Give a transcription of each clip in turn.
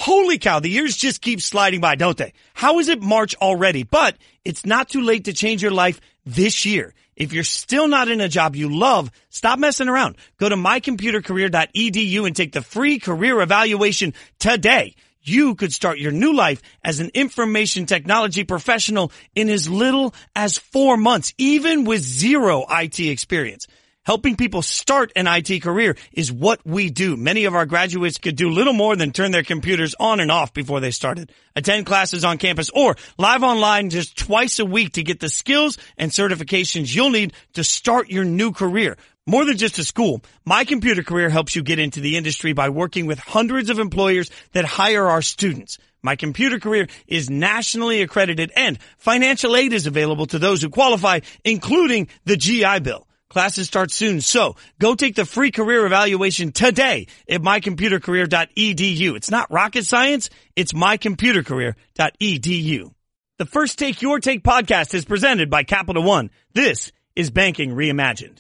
Holy cow, the years just keep sliding by, don't they? How is it March already? But it's not too late to change your life this year. If you're still not in a job you love, stop messing around. Go to mycomputercareer.edu and take the free career evaluation today. You could start your new life as an information technology professional in as little as 4 months, even with zero IT experience. Helping people start an IT career is what we do. Many of our graduates could do little more than turn their computers on and off before they started. Attend classes on campus or live online just twice a week to get the skills and certifications you'll need to start your new career. More than just a school, My Computer Career helps you get into the industry by working with hundreds of employers that hire our students. My Computer Career is nationally accredited and financial aid is available to those who qualify, including the GI Bill. Classes start soon, so go take the free career evaluation today at mycomputercareer.edu. It's not rocket science, it's mycomputercareer.edu. The First Take Your Take podcast is presented by Capital One. This is Banking Reimagined.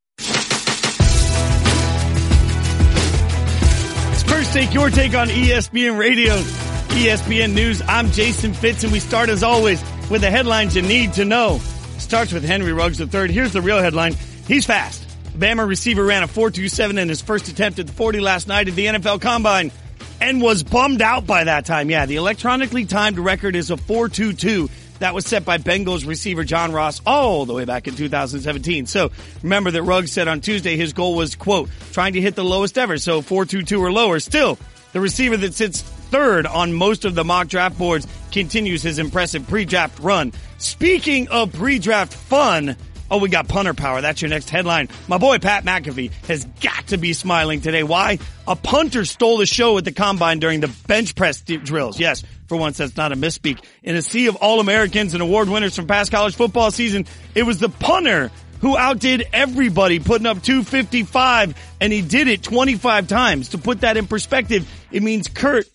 It's First Take Your Take on ESPN Radio, ESPN News. I'm Jason Fitz, and we start as always with the headlines you need to know. Starts with Henry Ruggs III. Here's the real headline. He's fast. Bama receiver ran a 4.27 in his first attempt at the 40 last night at the NFL Combine and was bummed out by that time. Yeah, the electronically timed record is a 4.22. That was set by Bengals receiver John Ross all the way back in 2017. So remember that Ruggs said on Tuesday his goal was, quote, trying to hit the lowest ever, so 4.22 or lower. Still, the receiver that sits third on most of the mock draft boards continues his impressive pre-draft run. Speaking of pre-draft fun, oh, we got punter power. That's your next headline. My boy Pat McAfee has got to be smiling today. Why? A punter stole the show at the Combine during the bench press drills. Yes, for once, that's not a misspeak. In a sea of All-Americans and award winners from past college football season, it was the punter who outdid everybody, putting up 255, and he did it 25 times. To put that in perspective, it means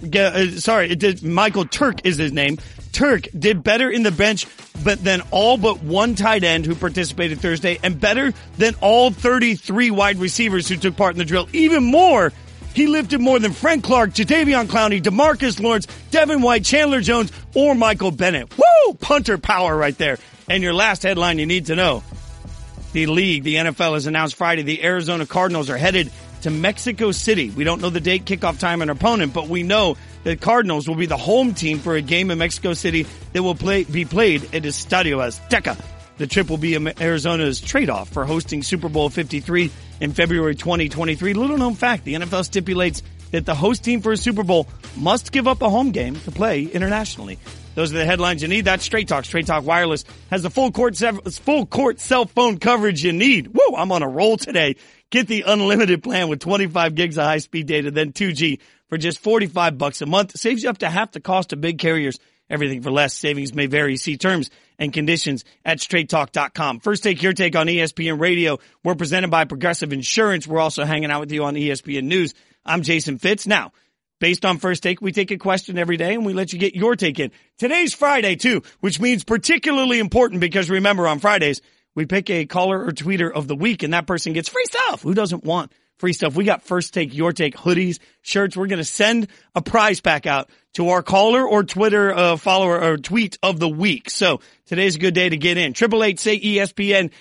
Michael Turk is his name. Turk did better in the bench than all but one tight end who participated Thursday, and better than all 33 wide receivers who took part in the drill. Even more, he lifted more than Frank Clark, Jadeveon Clowney, DeMarcus Lawrence, Devin White, Chandler Jones, or Michael Bennett. Woo! Punter power right there. And your last headline you need to know. The league, the NFL, has announced Friday the Arizona Cardinals are headed to Mexico City. We don't know the date, kickoff time, and opponent, but we know the Cardinals will be the home team for a game in Mexico City that will be played at Estadio Azteca. The trip will be Arizona's trade-off for hosting Super Bowl 53 in February 2023. Little known fact, the NFL stipulates that the host team for a Super Bowl must give up a home game to play internationally. Those are the headlines you need. That's Straight Talk. Straight Talk Wireless has the full court cell phone coverage you need. Woo! I'm on a roll today. Get the unlimited plan with 25 gigs of high-speed data, then 2G for just $45 a month. Saves you up to half the cost of big carriers. Everything for less. Savings may vary. See terms and conditions at straighttalk.com. First Take Your Take on ESPN Radio. We're presented by Progressive Insurance. We're also hanging out with you on ESPN News. I'm Jason Fitz. Now, based on First Take, we take a question every day and we let you get your take in. Today's Friday, too, which means particularly important because remember, on Fridays, we pick a caller or tweeter of the week and that person gets free stuff. Who doesn't want free stuff? We got First Take, Your Take, hoodies, shirts. We're going to send a prize pack out to our caller or Twitter follower or tweet of the week. So today's a good day to get in. 888-SAY-ESPN,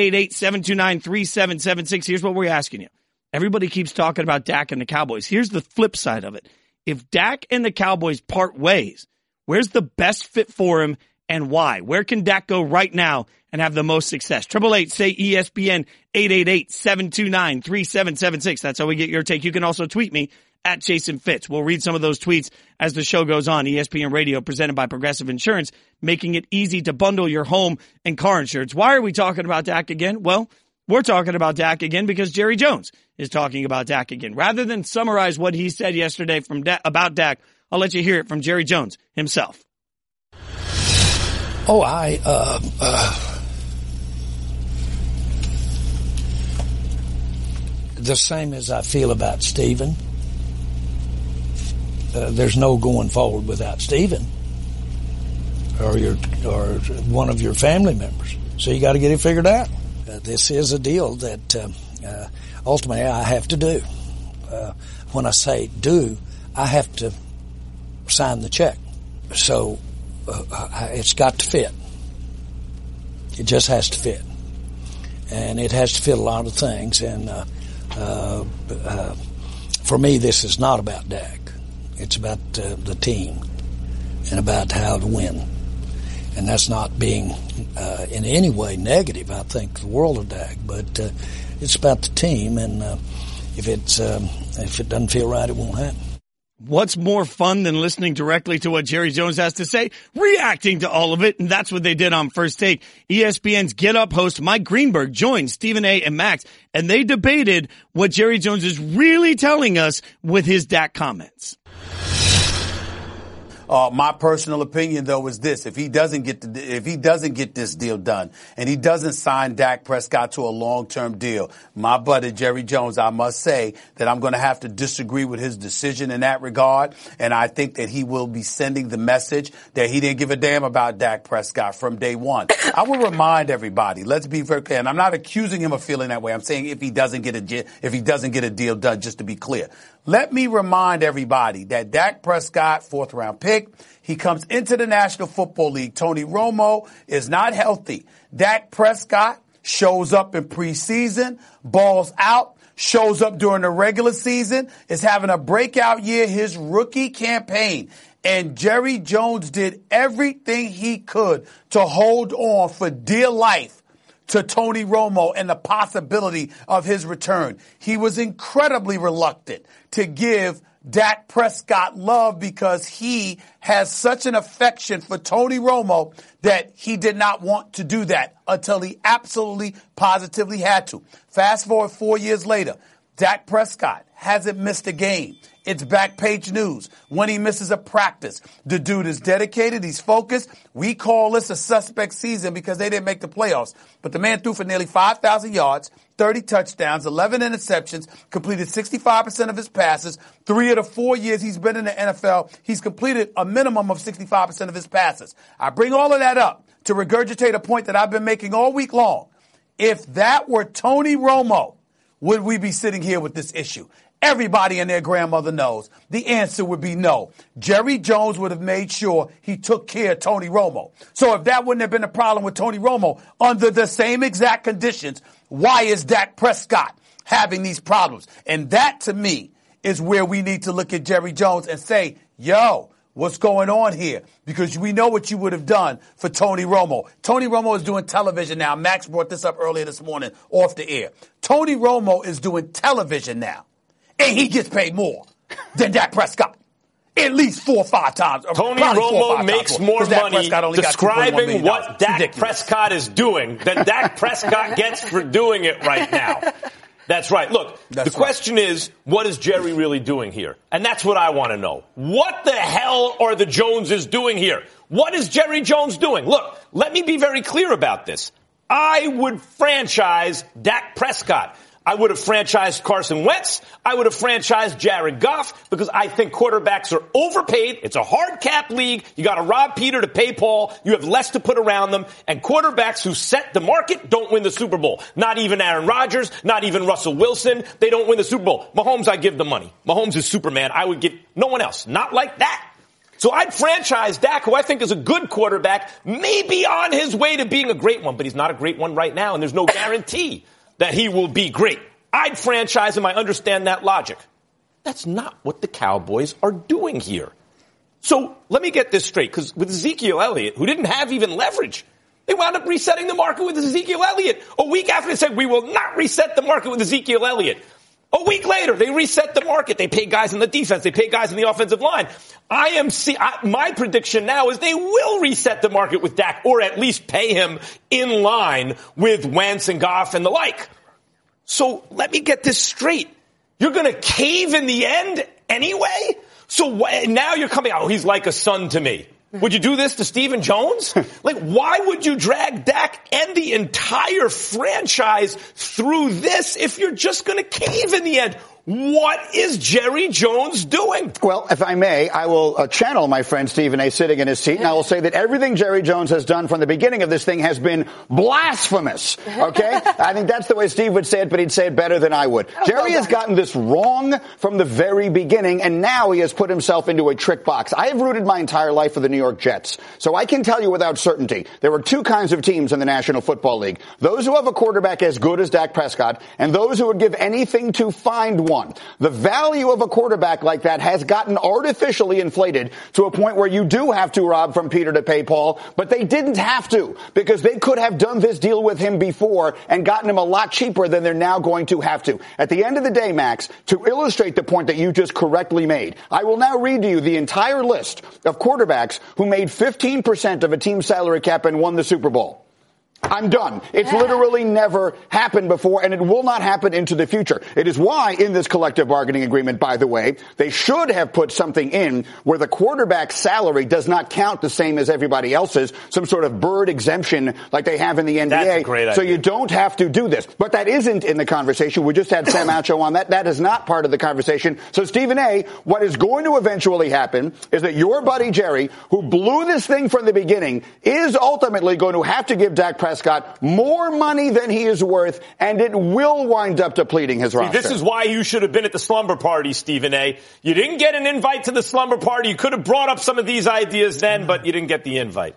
888-729-3776. Here's what we're asking you. Everybody keeps talking about Dak and the Cowboys. Here's the flip side of it. If Dak and the Cowboys part ways, where's the best fit for him and why? Where can Dak go right now and have the most success? 888-SAY-ESPN, 888-729-3776. That's how we get your take. You can also tweet me at Jason Fitz. We'll read some of those tweets as the show goes on. ESPN Radio, presented by Progressive Insurance, making it easy to bundle your home and car insurance. Why are we talking about Dak again? Well, we're talking about Dak again because Jerry Jones is talking about Dak again. Rather than summarize what he said yesterday about Dak, I'll let you hear it from Jerry Jones himself. The same as I feel about Steven. There's no going forward without Steven or one of your family members. So you got to get it figured out. This is a deal that ultimately I have to do. When I say do, I have to sign the check. So it's got to fit. It just has to fit. And it has to fit a lot of things. And for me, this is not about Dak. It's about the team and about how to win. And that's not being in any way negative, I think, the world of Dak. But it's about the team, and if it doesn't feel right, it won't happen. What's more fun than listening directly to what Jerry Jones has to say? Reacting to all of it, and that's what they did on First Take. ESPN's Get Up host Mike Greenberg joined Stephen A. and Max, and they debated what Jerry Jones is really telling us with his Dak comments. My personal opinion, though, is this: if he doesn't get this deal done, and he doesn't sign Dak Prescott to a long-term deal, my buddy Jerry Jones, I must say that I'm going to have to disagree with his decision in that regard, and I think that he will be sending the message that he didn't give a damn about Dak Prescott from day one. I will remind everybody, let's be very clear, and I'm not accusing him of feeling that way. I'm saying if he doesn't get a deal done, just to be clear. Let me remind everybody that Dak Prescott, 4th round pick, he comes into the National Football League. Tony Romo is not healthy. Dak Prescott shows up in preseason, balls out, shows up during the regular season, is having a breakout year, his rookie campaign. And Jerry Jones did everything he could to hold on for dear life to Tony Romo and the possibility of his return. He was incredibly reluctant to give Dak Prescott love because he has such an affection for Tony Romo that he did not want to do that until he absolutely, positively had to. Fast forward 4 years later, Dak Prescott hasn't missed a game. It's back page news. When he misses a practice, the dude is dedicated. He's focused. We call this a suspect season because they didn't make the playoffs. But the man threw for nearly 5,000 yards, 30 touchdowns, 11 interceptions, completed 65% of his passes. 3 of the 4 years he's been in the NFL, he's completed a minimum of 65% of his passes. I bring all of that up to regurgitate a point that I've been making all week long. If that were Tony Romo, would we be sitting here with this issue? Everybody and their grandmother knows the answer would be no. Jerry Jones would have made sure he took care of Tony Romo. So if that wouldn't have been a problem with Tony Romo under the same exact conditions, why is Dak Prescott having these problems? And that, to me, is where we need to look at Jerry Jones and say, yo, what's going on here? Because we know what you would have done for Tony Romo. Tony Romo is doing television now. Max brought this up earlier this morning off the air. Tony Romo is doing television now. And he gets paid more than Dak Prescott. At least 4 or 5 times. Tony Romo makes more money describing what Dak Prescott is doing than Dak Prescott gets for doing it right now. That's right. Look, the question is, what is Jerry really doing here? And that's what I want to know. What the hell are the Joneses doing here? What is Jerry Jones doing? Look, let me be very clear about this. I would franchise Dak Prescott. I would have franchised Carson Wentz. I would have franchised Jared Goff because I think quarterbacks are overpaid. It's a hard cap league. You got to rob Peter to pay Paul. You have less to put around them. And quarterbacks who set the market don't win the Super Bowl. Not even Aaron Rodgers, not even Russell Wilson. They don't win the Super Bowl. Mahomes, I give the money. Mahomes is Superman. I would give no one else. Not like that. So I'd franchise Dak, who I think is a good quarterback, maybe on his way to being a great one, but he's not a great one right now, and there's no guarantee that he will be great. I'd franchise him. I understand that logic. That's not what the Cowboys are doing here. So let me get this straight, because with Ezekiel Elliott, who didn't have even leverage, they wound up resetting the market with Ezekiel Elliott. A week after they said, we will not reset the market with Ezekiel Elliott. A week later, they reset the market. They pay guys in the defense. They pay guys in the offensive line. My prediction now is they will reset the market with Dak, or at least pay him in line with Wentz and Goff and the like. So let me get this straight. You're going to cave in the end anyway? So now you're coming out, he's like a son to me. Would you do this to Stephen Jones? Like, why would you drag Dak and the entire franchise through this if you're just going to cave in the end? What is Jerry Jones doing? Well, if I may, I will channel my friend Stephen A. sitting in his seat, and I will say that everything Jerry Jones has done from the beginning of this thing has been blasphemous, okay? I think that's the way Steve would say it, but he'd say it better than I would. Jerry has gotten this wrong from the very beginning, and now he has put himself into a trick box. I have rooted my entire life for the New York Jets, so I can tell you without certainty there are two kinds of teams in the National Football League. Those who have a quarterback as good as Dak Prescott, and those who would give anything to find one. The value of a quarterback like that has gotten artificially inflated to a point where you do have to rob from Peter to pay Paul, but they didn't have to because they could have done this deal with him before and gotten him a lot cheaper than they're now going to have to. At the end of the day, Max, to illustrate the point that you just correctly made, I will now read to you the entire list of quarterbacks who made 15% of a team's salary cap and won the Super Bowl. I'm done. It's literally never happened before, and it will not happen into the future. It is why, in this collective bargaining agreement, by the way, they should have put something in where the quarterback's salary does not count the same as everybody else's, some sort of bird exemption like they have in the NBA. That's a great idea. So you don't have to do this. But that isn't in the conversation. We just had Sam Acho on that. That is not part of the conversation. So, Stephen A., what is going to eventually happen is that your buddy Jerry, who blew this thing from the beginning, is ultimately going to have to give Dak Prescott more money than he is worth, and it will wind up depleting his roster. This is why you should have been at the slumber party, Stephen A. You didn't get an invite to the slumber party. You could have brought up some of these ideas then, but you didn't get the invite.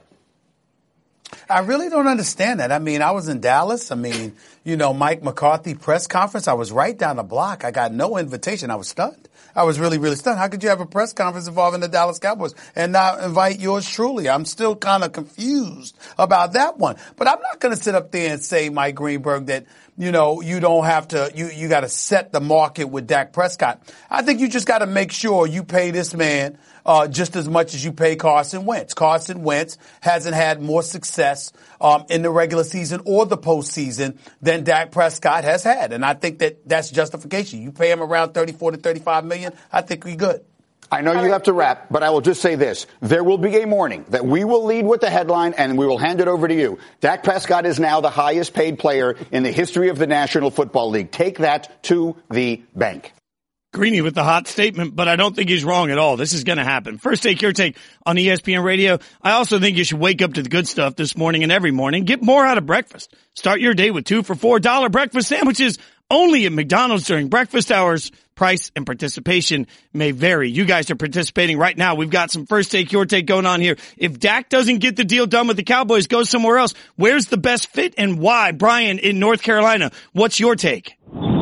I really don't understand that. I mean, I was in Dallas. I mean, Mike McCarthy press conference. I was right down the block. I got no invitation. I was stunned. I was really, really stunned. How could you have a press conference involving the Dallas Cowboys and not invite yours truly? I'm still kind of confused about that one. But I'm not going to sit up there and say, Mike Greenberg, that, you don't have to, you got to set the market with Dak Prescott. I think you just got to make sure you pay this man just as much as you pay Carson Wentz. Carson Wentz hasn't had more success in the regular season or the postseason than Dak Prescott has had. And I think that's justification. You pay him around 34 to 35 million, I think we're good. I know you have to wrap, but I will just say this. There will be a morning that we will lead with the headline and we will hand it over to you. Dak Prescott is now the highest paid player in the history of the National Football League. Take that to the bank. Greeny with the hot statement, but I don't think he's wrong at all. This is going to happen. First Take Your Take on ESPN Radio. I also think you should wake up to the good stuff this morning and every morning. Get more out of breakfast. Start your day with 2 for $4 breakfast sandwiches only at McDonald's during breakfast hours. Price and participation may vary. You guys are participating right now. We've got some First Take Your Take going on here. If Dak doesn't get the deal done with the Cowboys, go somewhere else. Where's the best fit and why? Brian in North Carolina, what's your take?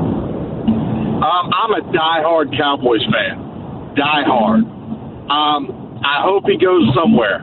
I'm a diehard Cowboys fan. Diehard. I hope he goes somewhere.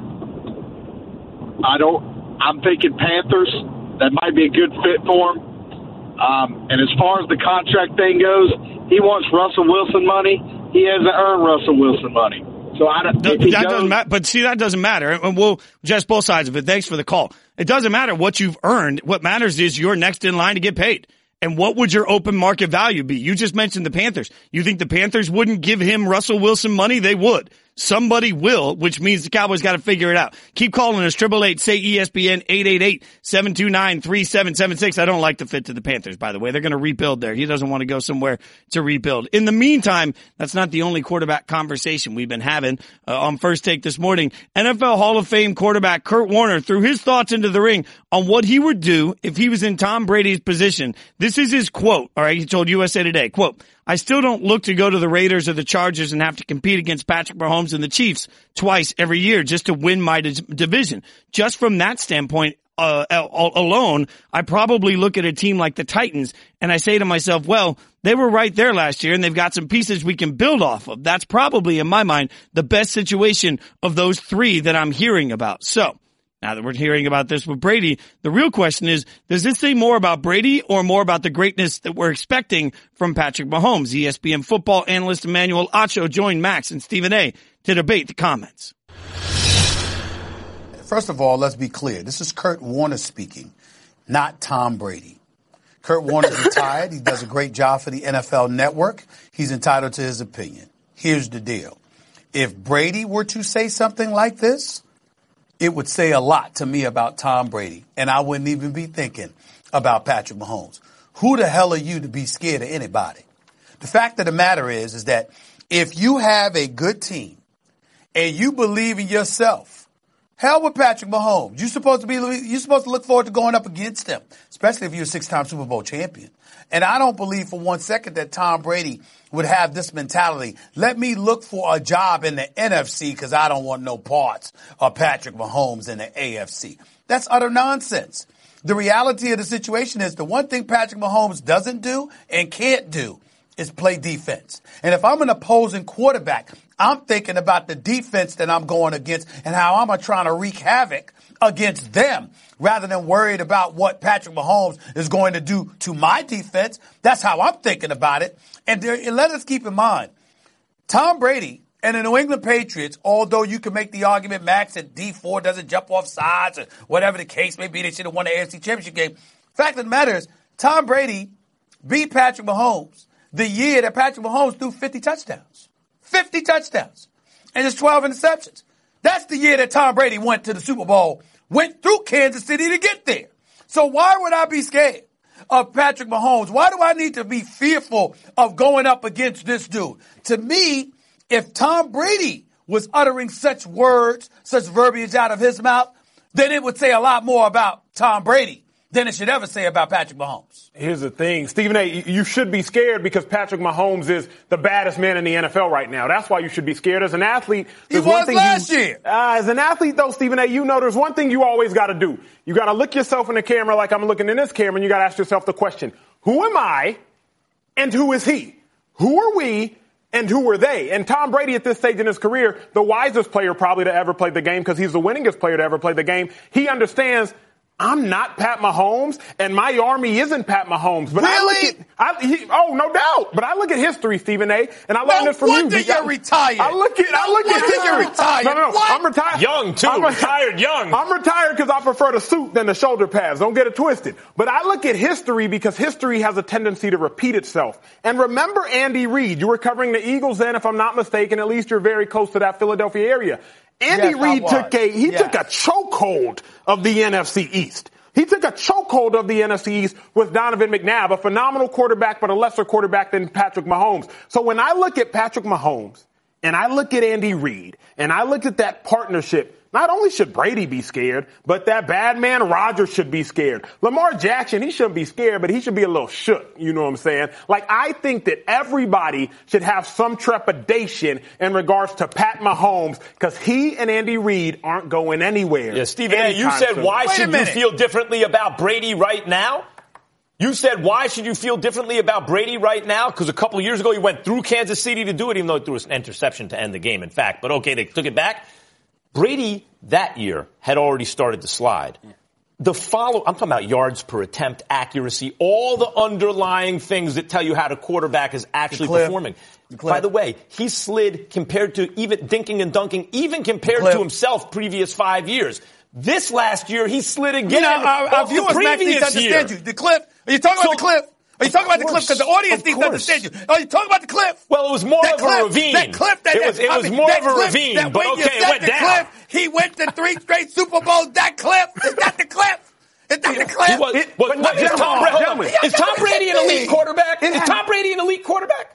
I'm thinking Panthers. That might be a good fit for him. And as far as the contract thing goes, he wants Russell Wilson money. He hasn't earned Russell Wilson money. So But see, that doesn't matter. And we'll address both sides of it. Thanks for the call. It doesn't matter what you've earned. What matters is you're next in line to get paid. And what would your open market value be? You just mentioned the Panthers. You think the Panthers wouldn't give him Russell Wilson money? They would. Somebody will, which means the Cowboys got to figure it out. Keep calling us, 888-SAY-ESPN, 888-729-3776. I don't like the fit to the Panthers, by the way. They're going to rebuild there. He doesn't want to go somewhere to rebuild. In the meantime, that's not the only quarterback conversation we've been having on First Take this morning. NFL Hall of Fame quarterback Kurt Warner threw his thoughts into the ring on what he would do if he was in Tom Brady's position. This is his quote, all right? He told USA Today, quote, "I still don't look to go to the Raiders or the Chargers and have to compete against Patrick Mahomes and the Chiefs twice every year just to win my division. Just from that standpoint alone, I probably look at a team like the Titans and I say to myself, well, they were right there last year and they've got some pieces we can build off of. That's probably, in my mind, the best situation of those three that I'm hearing about." So, now that we're hearing about this with Brady, the real question is, does this say more about Brady or more about the greatness that we're expecting from Patrick Mahomes? ESPN football analyst Emmanuel Acho joined Max and Stephen A. to debate the comments. First of all, let's be clear. This is Kurt Warner speaking, not Tom Brady. Kurt Warner's retired. He does a great job for the NFL Network. He's entitled to his opinion. Here's the deal. If Brady were to say something like this, it would say a lot to me about Tom Brady, and I wouldn't even be thinking about Patrick Mahomes. Who the hell are you to be scared of anybody? The fact of the matter is that if you have a good team and you believe in yourself, hell with Patrick Mahomes. You're supposed to look forward to going up against him, especially if you're a 6-time Super Bowl champion. And I don't believe for one second that Tom Brady would have this mentality. Let me look for a job in the NFC because I don't want no parts of Patrick Mahomes in the AFC. That's utter nonsense. The reality of the situation is the one thing Patrick Mahomes doesn't do and can't do is play defense. And if I'm an opposing quarterback, I'm thinking about the defense that I'm going against and how I'm trying to wreak havoc against them rather than worried about what Patrick Mahomes is going to do to my defense. That's how I'm thinking about it. And let us keep in mind, Tom Brady and the New England Patriots, although you can make the argument Max at D4 doesn't jump off sides or whatever the case may be, they should have won the AFC Championship game. Fact of the matter is, Tom Brady beat Patrick Mahomes the year that Patrick Mahomes threw 50 touchdowns. 50 touchdowns. And it's 12 interceptions. That's the year that Tom Brady went to the Super Bowl, went through Kansas City to get there. So why would I be scared of Patrick Mahomes? Why do I need to be fearful of going up against this dude? To me, if Tom Brady was uttering such words, such verbiage out of his mouth, then it would say a lot more about Tom Brady than it should ever say about Patrick Mahomes. Here's the thing, Stephen A., you should be scared because Patrick Mahomes is the baddest man in the NFL right now. That's why you should be scared. As an athlete, he was last year. As an athlete, though, Stephen A., you know there's one thing you always got to do. You got to look yourself in the camera like I'm looking in this camera, and you got to ask yourself the question, who am I and who is he? Who are we and who are they? And Tom Brady at this stage in his career, the wisest player probably to ever play the game because he's the winningest player to ever play the game, he understands I'm not Pat Mahomes, and my army isn't Pat Mahomes. But really? No doubt. But I look at history, Stephen A., and I learned this from you. You're retired. I look at you're retired. No, I'm retired. Young, too. Retired young. I'm retired because I prefer the suit than the shoulder pads. Don't get it twisted. But I look at history because history has a tendency to repeat itself. And remember Andy Reid. You were covering the Eagles then, if I'm not mistaken. At least you're very close to that Philadelphia area. Andy Reid took a chokehold of the NFC East. He took a chokehold of the NFC East with Donovan McNabb, a phenomenal quarterback, but a lesser quarterback than Patrick Mahomes. So when I look at Patrick Mahomes and I look at Andy Reid and I look at that partnership, not only should Brady be scared, but that bad man Rodgers should be scared. Lamar Jackson, he shouldn't be scared, but he should be a little shook. You know what I'm saying? Like, I think that everybody should have some trepidation in regards to Pat Mahomes because he and Andy Reid aren't going anywhere. Yeah, Stephen A., you said, why should you feel differently about Brady right now? You said, why should you feel differently about Brady right now? Because a couple of years ago, he went through Kansas City to do it, even though he threw an interception to end the game, in fact. But okay, they took it back. Brady that year had already started to slide. I'm talking about yards per attempt, accuracy, all the underlying things that tell you how the quarterback is actually performing. By the way, he slid compared to even dinking and dunking, even compared to himself previous 5 years. This last year, he slid again. Our viewers might need to understand you. The cliff. Are you talking about the cliff? Are you talking about the cliff? Because the audience needs to understand you. Are you talking about the cliff? Well, it was more of a ravine. That cliff. It was more of a ravine, but okay, it went down. Cliff, he went to 3 straight Super Bowls. That cliff. Is that the cliff? Is that the cliff? Is Tom Brady an elite quarterback? Is Tom Brady an elite quarterback?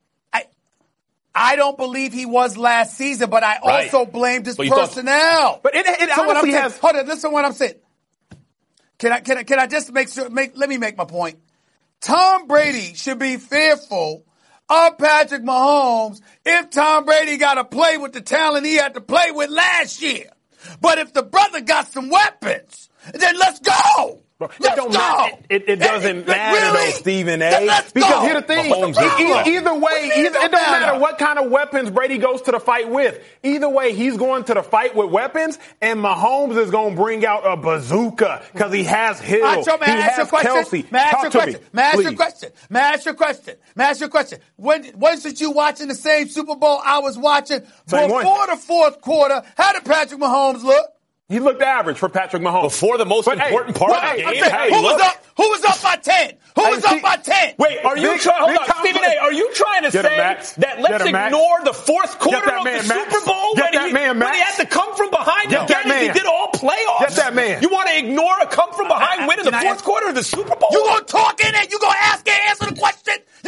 I don't believe he was last season, but I also blamed his personnel. But it honestly has. Hold on, listen to what I'm saying. Can I just make sure? Let me make my point. Tom Brady should be fearful of Patrick Mahomes if Tom Brady got to play with the talent he had to play with last year. But if the brother got some weapons, then let's go. It doesn't matter, though, Stephen A. Because here's the thing. Either way, it don't matter what kind of weapons Brady goes to the fight with. Either way, he's going to the fight with weapons, and Mahomes is going to bring out a bazooka because he has Hill. He has Kelsey. May I ask you a question? Wasn't you watching the same Super Bowl I was watching before the fourth quarter? How did Patrick Mahomes look? He looked average for Patrick Mahomes. Before the most important part of the game. Who was up by 10? Who was up by 10? Wait, are you trying? Hold on, Stephen A. Are you trying to say that let's ignore the fourth quarter of the Super Bowl when he had to come from behind again? He did all playoffs. Get that man. You want to ignore a come from behind win in the fourth quarter of the Super Bowl? You gonna talk in it? You gonna ask and answer the question?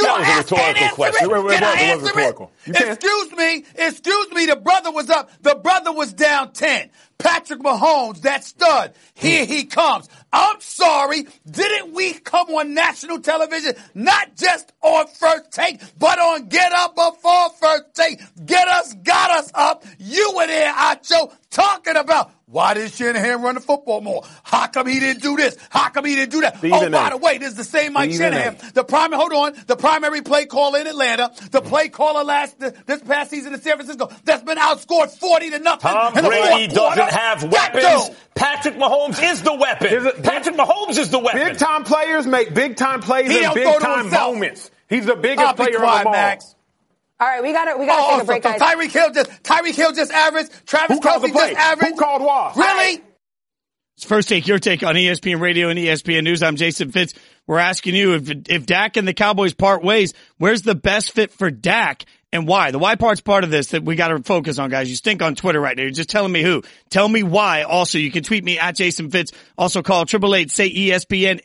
That was a rhetorical question. Can I answer it? Excuse me, the brother was up. The brother was down 10. Patrick Mahomes, that stud. Here he comes. I'm sorry. Didn't we come on national television? Not just on First Take, but on Get Up Before First Take. Got us up. You were there, Acho, talking about why did Shanahan run the football more? How come he didn't do this? How come he didn't do that? Oh, by the way, this is the same Mike Shanahan. The primary play caller in Atlanta, the play caller this past season in San Francisco, that's been outscored 40-0. Tom Brady doesn't have weapons. Patrick Mahomes is the weapon. Patrick Mahomes is the weapon. Big time players make big time plays in big time moments. He's the biggest player of them all. Max. All right, we gotta take a break, guys. Tyreek Hill just averaged. Travis Kelce just averaged. Who called what? Really? It's First Take, your take on ESPN Radio and ESPN News. I'm Jason Fitz. We're asking you if Dak and the Cowboys part ways, where's the best fit for Dak and why? The why part's part of this that we got to focus on, guys. You stink on Twitter right now. You're just telling me who. Tell me why. Also, you can tweet me at Jason Fitz. Also call 888-SAY-ESPN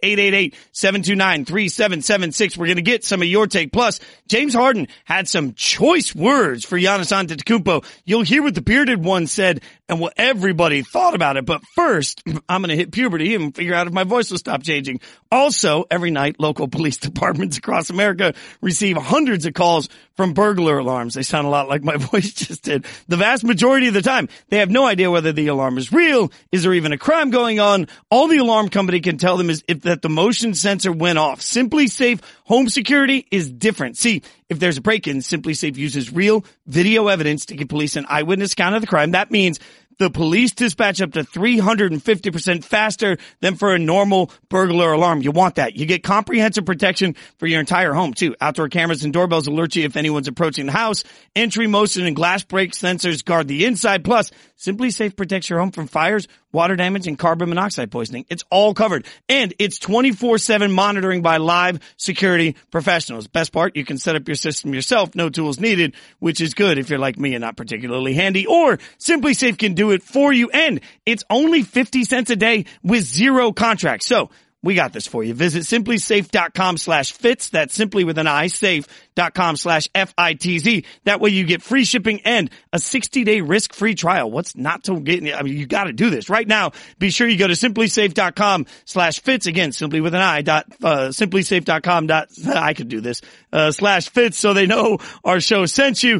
888-729-3776. We're going to get some of your take. Plus, James Harden had some choice words for Giannis Antetokounmpo. You'll hear what the bearded one said and what everybody thought about it. But first, I'm going to hit puberty and figure out if my voice will stop changing. Also, every night, local police departments across America receive hundreds of calls from burglar alarms. They sound a lot like my voice just did. The vast majority of the time, they have no idea whether the alarm is real. Is there even a crime going on? All the alarm company can tell them is that the motion sensor went off. Simply Safe home security is different. See, if there's a break-in, Simply Safe uses real video evidence to give police an eyewitness account of the crime. That means the police dispatch up to 350% faster than for a normal burglar alarm. You want that. You get comprehensive protection for your entire home, too. Outdoor cameras and doorbells alert you if anyone's approaching the house. Entry, motion, and glass break sensors guard the inside. Plus, Simply Safe protects your home from fires, water damage, and carbon monoxide poisoning. It's all covered. And it's 24/7 monitoring by live security professionals. Best part, you can set up your system yourself. No tools needed, which is good if you're like me and not particularly handy. Or Simply Safe can do it for you. And it's only 50 cents a day with zero contract. So we got this for you. Visit simplysafe.com/fits. That's simply with an I, safe.com/FITZ. That way you get free shipping and a 60-day risk-free trial. What's not to get? I mean, you got to do this right now. Be sure you go to simplysafe.com/fits. Again, simply with an I, simplysafe.com. I could do this, /fits so they know our show sent you.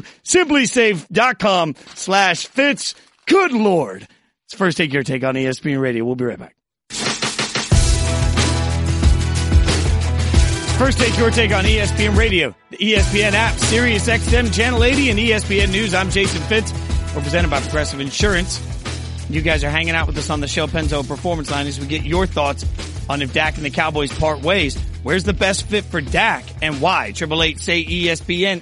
Simplysafe.com/fits. Good Lord. It's First Take, your take on ESPN Radio. We'll be right back. First Take, your take on ESPN Radio, the ESPN app, Sirius XM Channel 80, and ESPN News. I'm Jason Fitz. We're presented by Progressive Insurance. You guys are hanging out with us on the Shell Penzo Performance Line as we get your thoughts on if Dak and the Cowboys part ways. Where's the best fit for Dak and why? 888-SAY-ESPN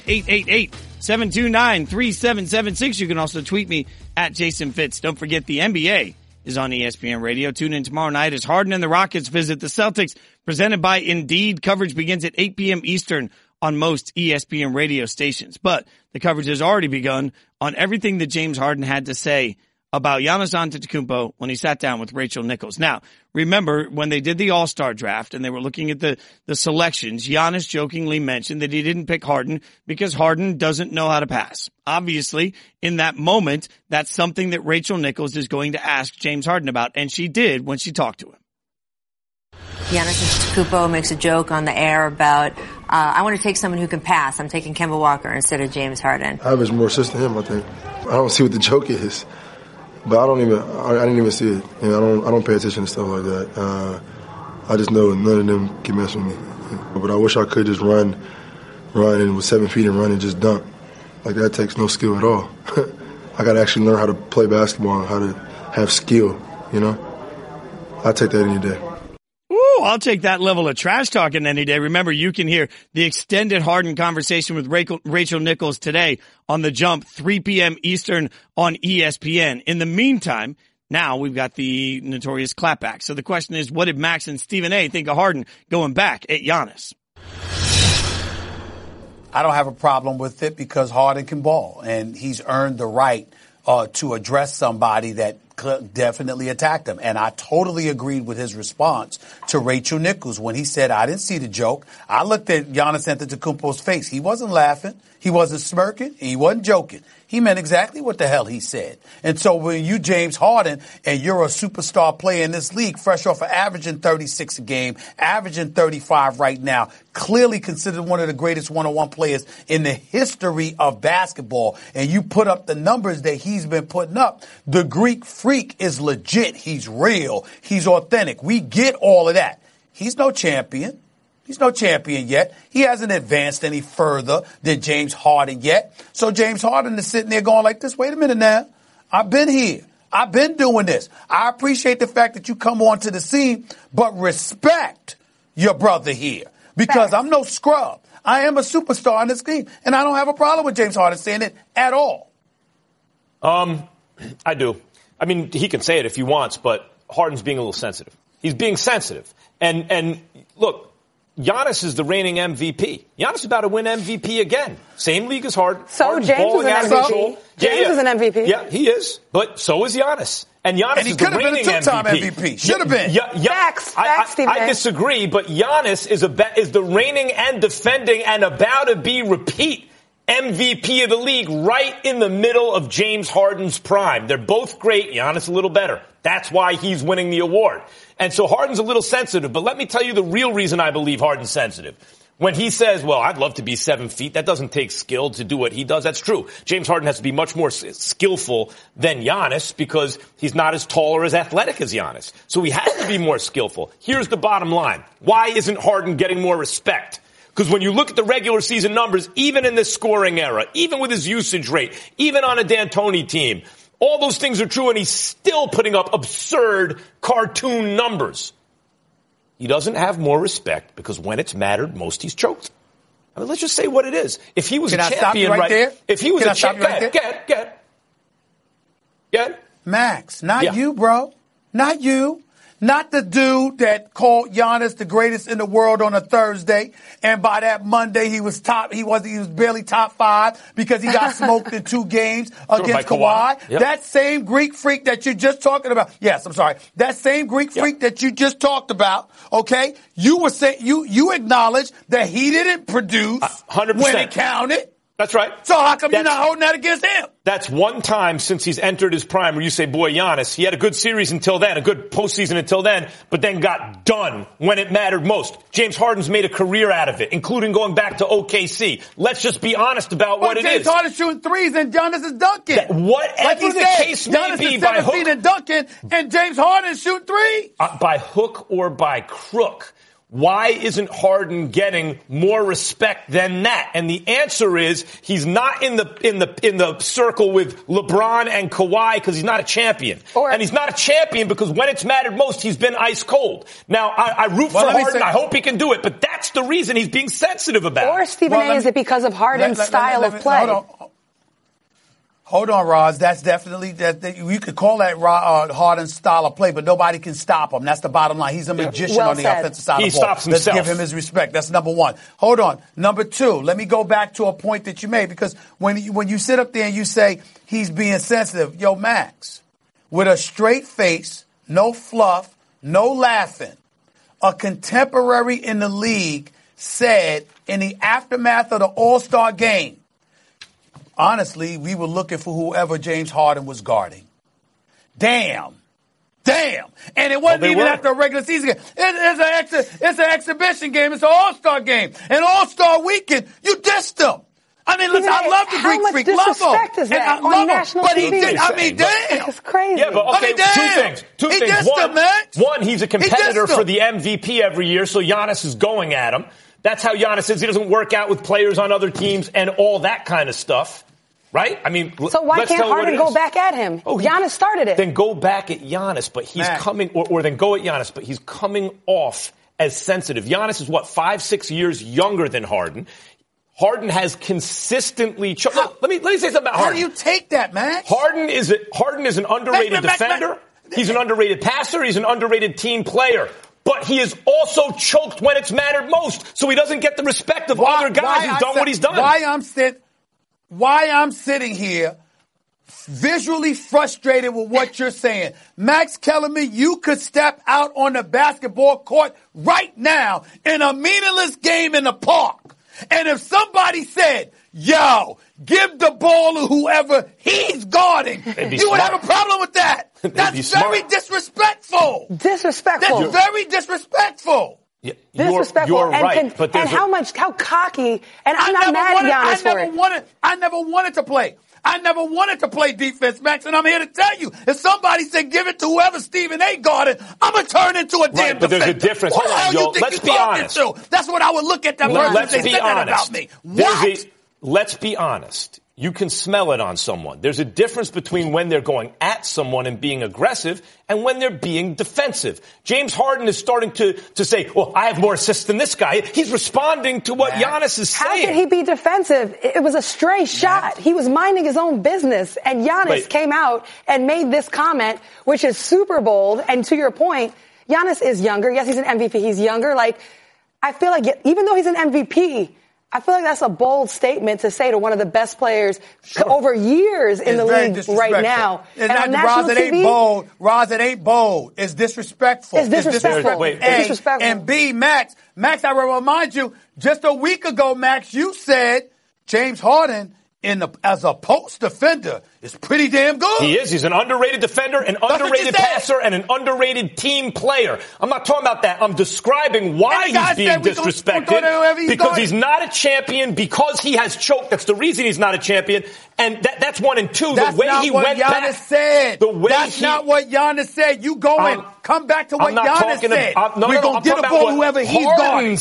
888-729-3776. You can also tweet me at Jason Fitz. Don't forget the NBA is on ESPN Radio. Tune in tomorrow night as Harden and the Rockets visit the Celtics. Presented by Indeed. Coverage begins at 8 p.m. Eastern on most ESPN radio stations. But the coverage has already begun on everything that James Harden had to say about Giannis Antetokounmpo when he sat down with Rachel Nichols. Now, remember when they did the All-Star draft and they were looking at the selections, Giannis jokingly mentioned that he didn't pick Harden because Harden doesn't know how to pass. Obviously, in that moment, that's something that Rachel Nichols is going to ask James Harden about, and she did when she talked to him. Giannis Antetokounmpo makes a joke on the air about, I want to take someone who can pass. I'm taking Kemba Walker instead of James Harden. I average more assists than him, I think. I don't see what the joke is, but I didn't even see it. You know, I don't pay attention to stuff like that. I just know none of them can mess with me. But I wish I could just run and with 7 feet and run and just dunk. Like that takes no skill at all. I got to actually learn how to play basketball and how to have skill, you know. I take that any day. Ooh, I'll take that level of trash talking any day. Remember, you can hear the extended Harden conversation with Rachel Nichols today on The Jump, 3 p.m. Eastern on ESPN. In the meantime, now we've got the notorious clapback. So the question is, what did Max and Stephen A. think of Harden going back at Giannis? I don't have a problem with it because Harden can ball, and he's earned the right to address somebody that definitely attacked him. And I totally agreed with his response to Rachel Nichols when he said, I didn't see the joke. I looked at Giannis Antetokounmpo's face. He wasn't laughing. He wasn't smirking. He wasn't joking. He meant exactly what the hell he said. And so when you James Harden and you're a superstar player in this league, fresh off of averaging 36 a game, averaging 35 right now, clearly considered one of the greatest one-on-one players in the history of basketball, and you put up the numbers that he's been putting up, the Greek Freak is legit. He's real. He's authentic. We get all of that. He's no champion. He's no champion yet. He hasn't advanced any further than James Harden yet. So James Harden is sitting there going like this, wait a minute now. I've been here. I've been doing this. I appreciate the fact that you come onto the scene, but respect your brother here because I'm no scrub. I am a superstar in this game, and I don't have a problem with James Harden saying it at all. I do. I mean, he can say it if he wants, but Harden's being a little sensitive. He's being sensitive. And look, Giannis is the reigning MVP. Giannis is about to win MVP again. Same league as Harden. So Harden's James is an MVP. James is an MVP. Yeah, he is. But so is Giannis. And Giannis is the reigning MVP. And he could have been a two-time MVP. Should have been. Facts, Stephen A. I disagree, but Giannis is the reigning and defending and about to be repeat MVP of the league right in the middle of James Harden's prime. They're both great. Giannis a little better. That's why he's winning the award. And so Harden's a little sensitive, but let me tell you the real reason I believe Harden's sensitive. When he says, well, I'd love to be 7 feet, that doesn't take skill to do what he does. That's true. James Harden has to be much more skillful than Giannis because he's not as tall or as athletic as Giannis. So he has to be more skillful. Here's the bottom line. Why isn't Harden getting more respect? Because when you look at the regular season numbers, even in this scoring era, even with his usage rate, even on a D'Antoni team, all those things are true, and he's still putting up absurd cartoon numbers. He doesn't have more respect because when it's mattered most, he's choked. I mean, let's just say what it is. If he was a champion right there? If he was a champion, get. Max, not you, bro. Not you. Not the dude that called Giannis the greatest in the world on a Thursday, and by that Monday he was barely top 5 because he got smoked in 2 games against Kawhi. Yep. That same Greek Freak that you're just talking about. Yes, I'm sorry. That same Greek Freak that you just talked about. Okay, you were saying you acknowledged that he didn't produce 100%. When it counted. That's right. So how come you're not holding that against him? That's one time since he's entered his prime where you say, boy, Giannis, he had a good series until then, a good postseason until then, but then got done when it mattered most. James Harden's made a career out of it, including going back to OKC. Let's just be honest about what it is. James Harden's shooting threes and Giannis is dunking. Whatever the case may be, by hook. Giannis is 7 feet and dunking, and James Harden is shooting threes. By hook or by crook. Why isn't Harden getting more respect than that? And the answer is he's not in the circle with LeBron and Kawhi because he's not a champion. And he's not a champion because when it's mattered most, he's been ice cold. Now, I root for Harden. I hope he can do it, but that's the reason he's being sensitive about it. Or, Stephen A., is it because of Harden's style of play? Hold on, Roz. That's definitely that. You could call that Harden's style of play, but nobody can stop him. That's the bottom line. He's a magician on the offensive side of the ball. He stops himself. Let's give him his respect. That's number one. Hold on. Number 2. Let me go back to a point that you made because when you sit up there and you say he's being sensitive, yo, Max, with a straight face, no fluff, no laughing, a contemporary in the league said in the aftermath of the All-Star game. Honestly, we were looking for whoever James Harden was guarding. Damn. And it wasn't even after a regular season game. It's an exhibition game. It's an all-star game. An all-star weekend. You dissed him. I mean, listen, I love the Greek Freak. Love him. How much disrespect is that on national TV? But he did. I mean, damn. It's crazy. Yeah, but okay, two things. Dissed him, Max. One, he's a competitor for the MVP every year, so Giannis is going at him. That's how Giannis is. He doesn't work out with players on other teams and all that kind of stuff. Right? I mean, so why can't Harden go back at him? Giannis started it. Then go back at Giannis, but he's coming, or then go at Giannis, but he's coming off as sensitive. Giannis is 5-6 years younger than Harden. Harden has consistently Look, let me say something about Harden. How do you take that, Max? Harden is an underrated defender. He's an underrated passer. He's an underrated team player. But he is also choked when it's mattered most, so he doesn't get the respect of other guys who've done what he's done. Why I'm sitting here visually frustrated with what you're saying. Max Kellerman, you could step out on the basketball court right now in a meaningless game in the park. And if somebody said, yo, give the ball to whoever he's guarding, you would have a problem with that. That's very disrespectful. Disrespectful. That's very disrespectful. Yeah, you're right. But how cocky, and I'm not mad at Giannis for it. I never wanted to play. I never wanted to play defense, Max, and I'm here to tell you, if somebody said give it to whoever Stephen A. guarded, I'm going to turn into a damn defender. But there's a difference. What the hell you think you're talking to? That's what I would look at that person and say, said that about me. What? Let's be honest. You can smell it on someone. There's a difference between when they're going at someone and being aggressive and when they're being defensive. James Harden is starting to say, well, I have more assists than this guy. He's responding to what Giannis is saying. How could he be defensive? It was a stray shot. He was minding his own business. And Giannis came out and made this comment, which is super bold. And to your point, Giannis is younger. Yes, he's an MVP. He's younger. Like, I feel like even though he's an MVP, I feel like that's a bold statement to say to one of the best players over years in the league right now. And on national TV, Roz, it ain't bold. It's disrespectful. It's disrespectful. It's disrespectful. And B, Max, I will remind you, just a week ago, Max, you said James Harden as a post defender is pretty damn good. He is. He's an underrated defender, an underrated passer, and an underrated team player. I'm not talking about that. I'm describing why he's being disrespected. Because he's not a champion, because he has choked. That's the reason he's not a champion. And that's one and two. That's not what Giannis said. That's not what Giannis said. You go and come back to what Giannis said. We're going to get a ball whoever he's guarding.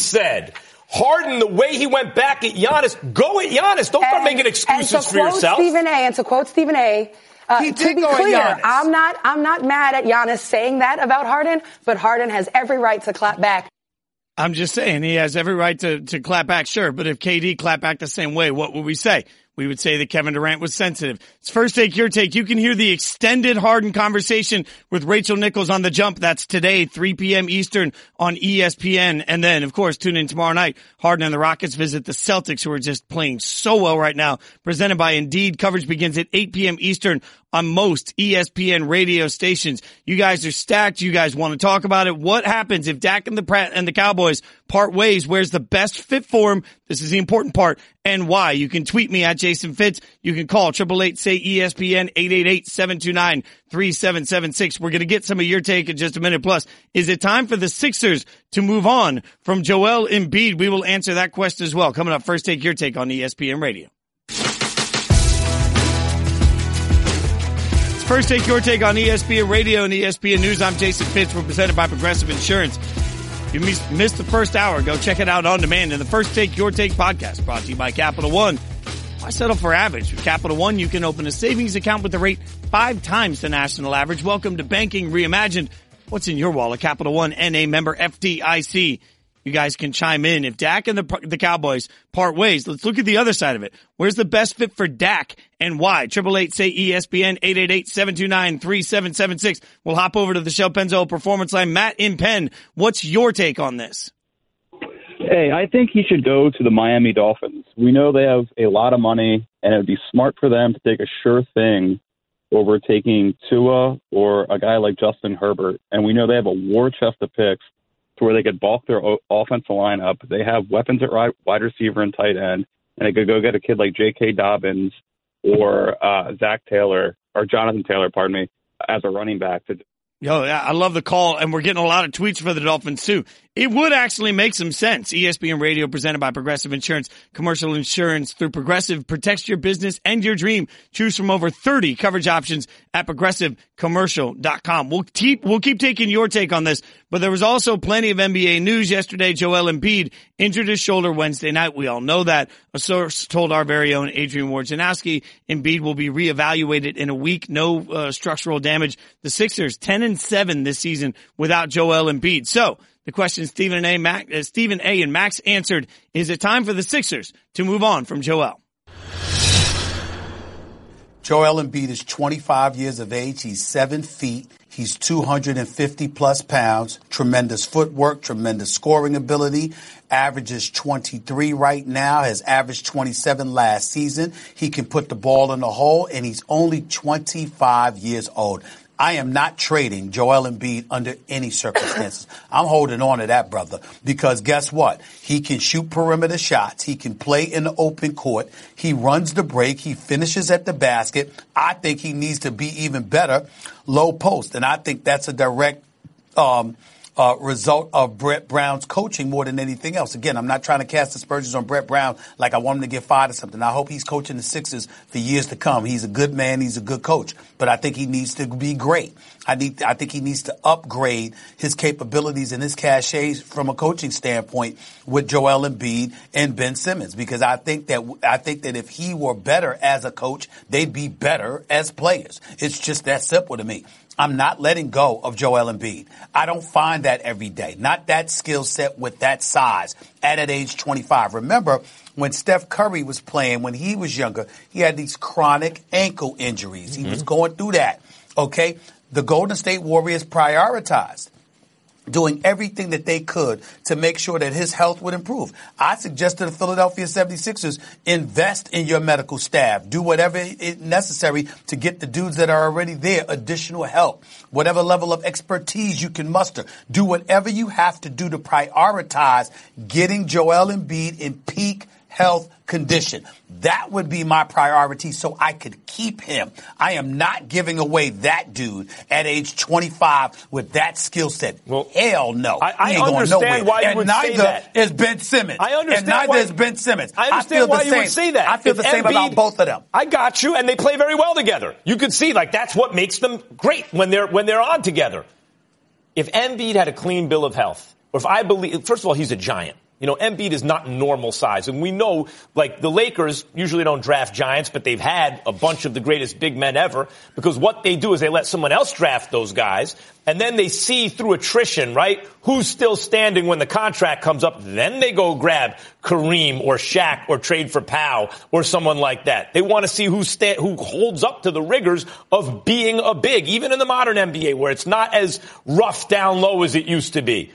Harden, the way he went back at Giannis, go at Giannis. Don't start making excuses for yourself. And to quote Stephen A., to be clear, I'm not mad at Giannis saying that about Harden, but Harden has every right to clap back. I'm just saying he has every right to clap back, sure. But if KD clapped back the same way, what would we say? We would say that Kevin Durant was sensitive. It's First Take, Your Take. You can hear the extended Harden conversation with Rachel Nichols on The Jump. That's today, 3 p.m. Eastern on ESPN. And then, of course, tune in tomorrow night. Harden and the Rockets visit the Celtics, who are just playing so well right now. Presented by Indeed. Coverage begins at 8 p.m. Eastern on most ESPN radio stations. You guys are stacked. You guys want to talk about it. What happens if Dak and the Cowboys part ways? Where's the best fit for him? This is the important part. And why? You can tweet me at Jason Fitz. You can call 888-SAY-ESPN 888-729-3776. We're going to get some of your take in just a minute. Plus, is it time for the Sixers to move on from Joel Embiid? We will answer that question as well. Coming up, First Take, Your Take on ESPN Radio. It's First Take, Your Take on ESPN Radio and ESPN News. I'm Jason Fitz. We're presented by Progressive Insurance. If you missed the first hour, go check it out on demand in the First Take, Your Take podcast, brought to you by Capital One. Why settle for average? With Capital One, you can open a savings account with a rate 5 times the national average. Welcome to Banking Reimagined. What's in your wallet? Capital One, NA member FDIC. You guys can chime in. If Dak and the Cowboys part ways, let's look at the other side of it. Where's the best fit for Dak and why? 888-SAY-ESPN 888-729-3776. We'll hop over to the Shell Pennzoil Performance Line. Matt in Penn, what's your take on this? Hey, I think he should go to the Miami Dolphins. We know they have a lot of money, and it would be smart for them to take a sure thing over taking Tua or a guy like Justin Herbert. And we know they have a war chest of picks to where they could bulk their offensive lineup. They have weapons at wide receiver and tight end, and they could go get a kid like J.K. Dobbins or Jonathan Taylor, as a running back. I love the call, and we're getting a lot of tweets for the Dolphins, too. It would actually make some sense. ESPN Radio presented by Progressive Insurance. Commercial insurance through Progressive protects your business and your dream. Choose from over 30 coverage options at progressivecommercial.com. We'll keep taking your take on this, but there was also plenty of NBA news yesterday. Joel Embiid injured his shoulder Wednesday night. We all know that. A source told our very own Adrian Wojnarowski Embiid will be reevaluated in a week. No structural damage. The Sixers 10-7 this season without Joel Embiid. So the question Stephen A. and Max answered, is it time for the Sixers to move on from Joel? Joel Embiid is 25 years of age. He's 7 feet. He's 250 plus pounds, tremendous footwork, tremendous scoring ability, averages 23 right now, has averaged 27 last season. He can put the ball in the hole, and he's only 25 years old. I am not trading Joel Embiid under any circumstances. I'm holding on to that, brother, because guess what? He can shoot perimeter shots. He can play in the open court. He runs the break. He finishes at the basket. I think he needs to be even better low post, and I think that's a direct result of Brett Brown's coaching more than anything else. Again, I'm not trying to cast aspersions on Brett Brown like I want him to get fired or something. I hope he's coaching the Sixers for years to come. He's a good man. He's a good coach. But I think he needs to be great. I think he needs to upgrade his capabilities and his cachet from a coaching standpoint with Joel Embiid and Ben Simmons, because I think that if he were better as a coach, they'd be better as players. It's just that simple to me. I'm not letting go of Joel Embiid. I don't find that every day. Not that skill set with that size at age 25. Remember, when Steph Curry was playing, when he was younger, he had these chronic ankle injuries. He was going through that. Okay? The Golden State Warriors prioritized doing everything that they could to make sure that his health would improve. I suggested the Philadelphia 76ers invest in your medical staff. Do whatever is necessary to get the dudes that are already there additional help. Whatever level of expertise you can muster. Do whatever you have to do to prioritize getting Joel Embiid in peak health condition. That would be my priority so I could keep him. I am not giving away that dude at age 25 with that skill set. Well, hell no. I understand why you would say that. And neither is Ben Simmons. I understand and neither is Ben Simmons. I understand why you would say that. I feel the same about both of them. I got you, and they play very well together. You could see, that's what makes them great when they're on together. If Embiid had a clean bill of health, or if I believe, first of all, he's a giant. Embiid is not normal size. And we know, the Lakers usually don't draft giants, but they've had a bunch of the greatest big men ever, because what they do is they let someone else draft those guys, and then they see through attrition, right, who's still standing when the contract comes up. Then they go grab Kareem or Shaq or trade for Powell or someone like that. They want to see who holds up to the rigors of being a big, even in the modern NBA, where it's not as rough down low as it used to be.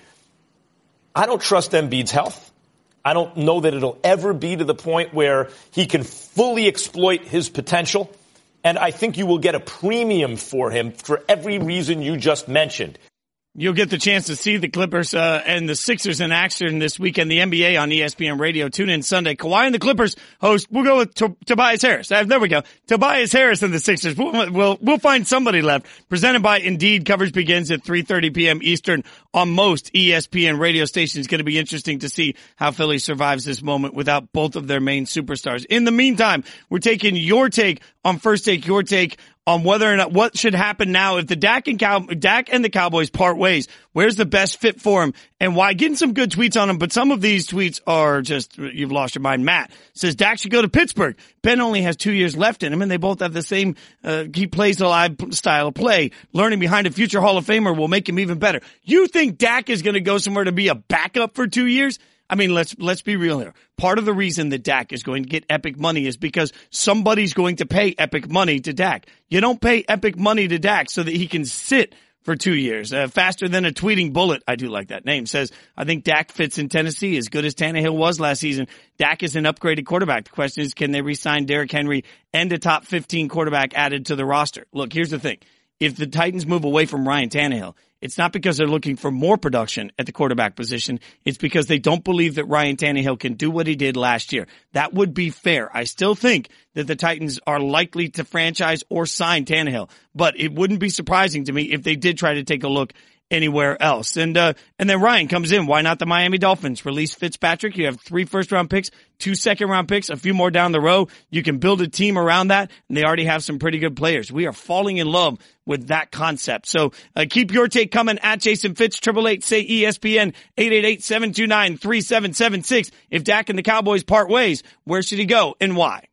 I don't trust Embiid's health. I don't know that it'll ever be to the point where he can fully exploit his potential. And I think you will get a premium for him for every reason you just mentioned. You'll get the chance to see the Clippers and the Sixers in action this weekend, the NBA on ESPN Radio. Tune in Sunday. Kawhi and the Clippers host. We'll go with Tobias Harris. There we go. Tobias Harris and the Sixers. We'll find somebody left. Presented by Indeed. Coverage begins at 3:30 p.m. Eastern on most ESPN radio stations. It's going to be interesting to see how Philly survives this moment without both of their main superstars. In the meantime, we're taking your take on First Take, your take on whether or not what should happen now if the Dak and the Cowboys part ways. Where's the best fit for him and why? Getting some good tweets on him, but some of these tweets are just, you've lost your mind. Matt says Dak should go to Pittsburgh. Ben only has 2 years left in him, and they both have the same, he plays a live style of play. Learning behind a future Hall of Famer will make him even better. You think Dak is going to go somewhere to be a backup for 2 years? I mean, let's be real here. Part of the reason that Dak is going to get epic money is because somebody's going to pay epic money to Dak. You don't pay epic money to Dak so that he can sit for 2 years. Faster than a tweeting bullet. I do like that name. Says, I think Dak fits in Tennessee as good as Tannehill was last season. Dak is an upgraded quarterback. The question is, can they re-sign Derrick Henry and a top 15 quarterback added to the roster? Look, here's the thing. If the Titans move away from Ryan Tannehill, it's not because they're looking for more production at the quarterback position. It's because they don't believe that Ryan Tannehill can do what he did last year. That would be fair. I still think that the Titans are likely to franchise or sign Tannehill, but it wouldn't be surprising to me if they did try to take a look anywhere else. And then Ryan comes in. Why not the Miami Dolphins? Release Fitzpatrick. You have 3 first-round picks, 2 second-round picks, a few more down the road. You can build a team around that, and they already have some pretty good players. We are falling in love with that concept. So keep your take coming at Jason Fitz, 888-SAY-ESPN, 888-729-3776. If Dak and the Cowboys part ways, where should he go and why?